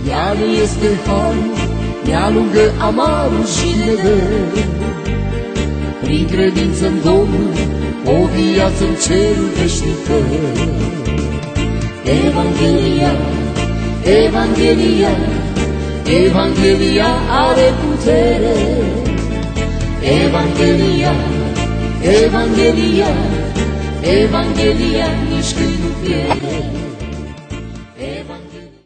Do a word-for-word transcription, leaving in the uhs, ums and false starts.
ea ne este harul, ne alungă amarul și ne dă, prin credință-n Domnul, o viață-n cerul veșnică. Evanghelia, Evanghelia, Evanghelia are putere. Evanghelia, Evanghelia, Evanghelia nici când nu pierde.